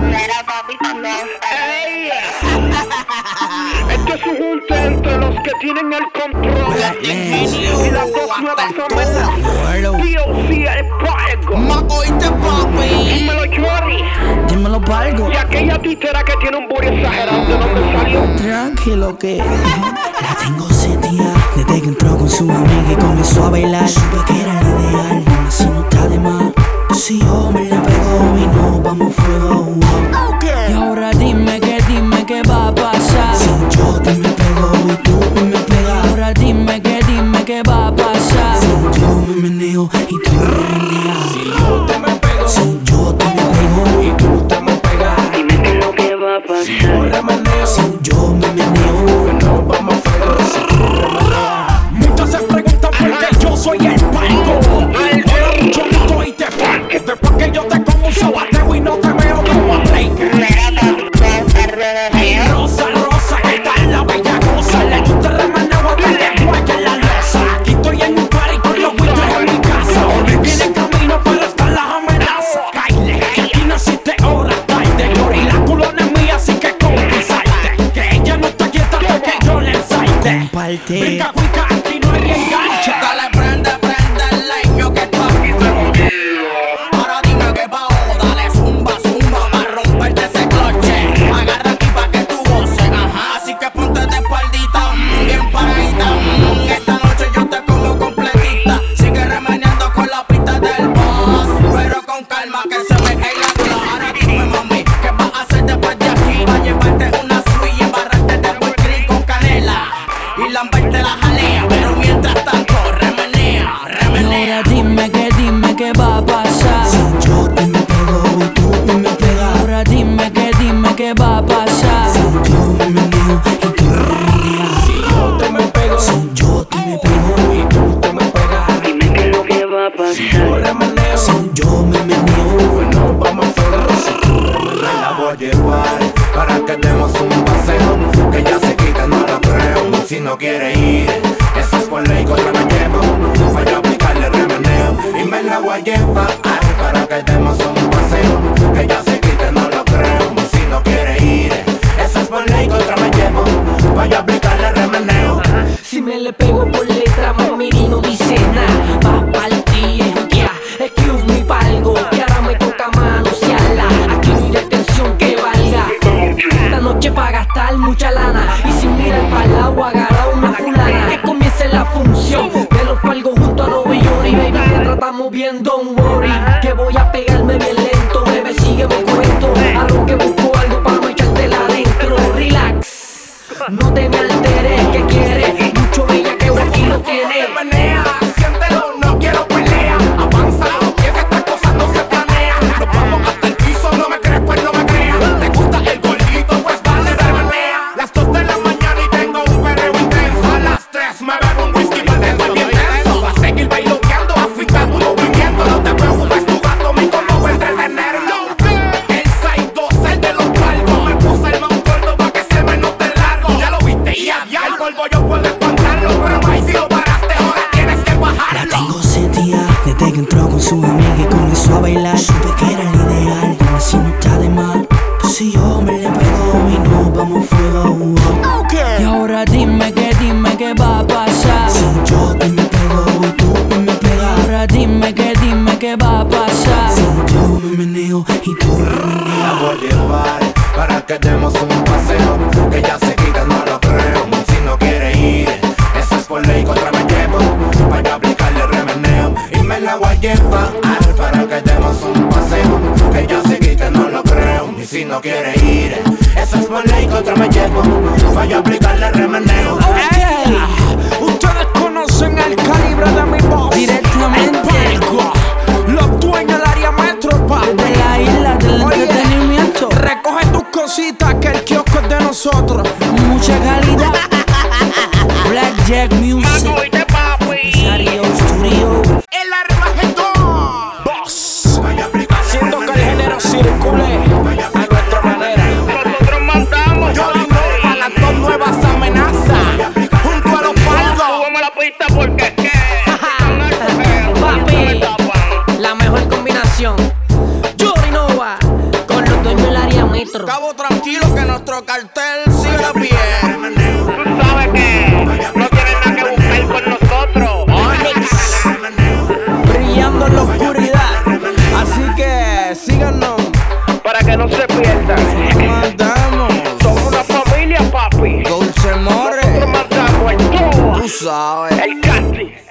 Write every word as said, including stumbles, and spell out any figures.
Mira, papi, también. ¡Ey! Este es un junte entre los que tienen el control y las dos nuevas amenazas. D O C, el Pargo. Macoite, papi. Dímelo, Jory. Dímelo, Pargo. Y aquella títera que tiene un booty exagerado, ¿de dónde salió? Tranquilo que la tengo setía. Desde que entró con su amiga y comenzó a bailar, supe que era el ideal. Así no está de más. Si yo me le pego y nos vamos fuego. Y ahora dime que, dime qué va a pasar. Si yo te me pego y tú me pegas. Ahora dime que, dime qué va a pasar. Si yo me meneo y tú me meneas. Si yo te me pego, si yo te me pego y tú te me pegas. Dime qué es lo que va a pasar. Si yo remeneo, si yo me meneo, que nos vamos fuego. Si tú remeneas. Muchos se preguntan por qué yo soy el Pargo. El yo estoy de Pargo. Después que yo te como un sabateo y no te veo como a Blake. Mira, papi, Hey, Rosa, Rosa, ¿qué tal la bella cosa? Le gusta el remeneo hasta que guaya la losa. Aquí estoy en un party con los buitres en mi casa. Viene camino pero están las amenazas. Caile, que aquí naciste horas tarde. Glory, la culona es mía, así que confesarte que ella no está quieta hasta que yo le ensaite. comparte. Brinca, cuica, aquí no hay enganche. Dale, prende, prende el leño que está aquí te ahora dime que pa' dale zumba, zumba, pa' romperte ese cloche. Agarra aquí pa' que tú goces, ajá. Así que ponte de espaldita, mm, bien paradita. mm. Esta noche yo te como completita. Sigue remeneando con la pista del boss, pero con calma que se me cae la dura. Ahora dime, mami, ¿qué vas a hacer después de aquí? Va a llevarte una suite y embarrarte de whisky con canela y lamberte la jalea, pero mientras tanto remenea, remenea. Ahora dime que, dime qué va a pasar. Si yo te me pego y tú te me pegas. Ahora dime que, dime qué va a pasar. Si yo me meneo y tú me meneas. Si yo te me pego, Si yo te me pego y tú te me pegas. Dime qué es lo que va a Si yo pasar. remeneo, si yo me meneo, pues nos vamos a fuego. Si tú me la voy a llevar para que demos un paseo. Que ella se quita, no la creo. Si no quiere ir, eso es por ley, contra me llevo. Voy a aplicarle remeneo y me la voy a llevar para que demos un paseo. Que ella se quita, no lo creo. Si no quiere ir, eso es por ley, contra me llevo. Voy a aplicarle remeneo. Si me le pego por letra, mami, no dice nada. Va pa'l ti, yeah, excuse me, Pargo. Y ahora me toca manosearla. Aquí no hay detención que valga. Esta noche pa' gastar mucha lana. Y sin mirar pa'l lado, agarra una fulana. Que comience la función de los Pargos junto a Nueva York. Y baby, te tratamos bien, don't worry. Que voy a pegarme bien lento, bebé, sígueme cuento. A lo que busco algo pa' no echártela adentro. Relax, no te me alteres, que quieres mucho bella que aquí lo tienes. Menea, siéntelo, no quiero pelea. Avanza, que estas cosas no se planean. Nos vamos hasta el piso, no me crees, pues no me creas. ¿Te gusta el gordito? Pues dale, remenea. Las dos de la mañana y tengo un perreo intenso. A las tres me bebo un whisky, me dejo bien tenso. Va a seguir bailoteando, afincando un movimiento. No te preocupes, tu gato, mi como voy a entretenerlo. El seis dos, el de los Pargos. Me puse el más gordo pa' que se me note largo. Ya lo viste, y a el polvo yo puedo espantarlo. Pero ahí si lo paraste, ahora tienes que la bajarlo. tengo setía. Desde que entró con su amiga y comenzó a bailar, supe que era el ideal. Así no está de más. Si yo me le pego y nos vamos fuego. Y ahora dime que, dime qué va a pasar. Si yo te me pego y tú me pegas. Ahora dime que, dime qué va a pasar. Si yo me meneo y tú me La meneas. voy a llevar para que demos un paseo. Que ella se quita, no lo creo. Si no quiere ir, eso es por ley, contra me llevo. Voy a aplicarle remeneo y me la voy a llevar para que demos un paseo. Que ella se quita, no lo creo. Y si no quiere ir, eso es por ley, contra me llevo. Voy a aplicarle remeneo. Ey, ustedes conocen el calibre de mi voz. Directamente. El Pargo, los dueños del área metropal. De la isla del Oye, entretenimiento. recoge tus cositas que el kiosco es de nosotros. Mucha calidad. Blackjack Music. Macoite, papi. Sario Studio. El Armagedón. Boss. Voy a aplicarle Haciendo que el remeneo. género circule a nuestra manera. Nosotros mandamos. Yo digo a las dos nuevas amenazas junto a los Pargos. Súbeme la pista porque es que. Papi, metro. Cabo, tranquilo que nuestro cartel sigue de pie. Tú sabes que no tienes nada que buscar con nosotros. Onyx, brillando en la oscuridad. Así que síganos Para que no se pierdan. mandamos. Somos una familia, papi. Dulce More, Nosotros mandamos el todo. tú sabes. El casi.